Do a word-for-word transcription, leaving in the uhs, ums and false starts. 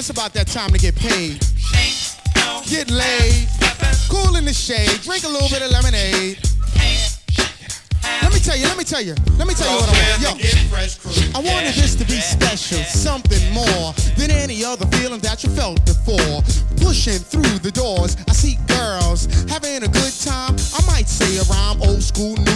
it's about that time to get paid. Get laid, cool in the shade, drink a little bit of lemonade. Let me tell you, let me tell you, let me tell you what I want. Yo, I wanted this to be special, something more than any other feeling that you felt before. Pushing through the doors, I see girls having a good time. I might say a rhyme, old school,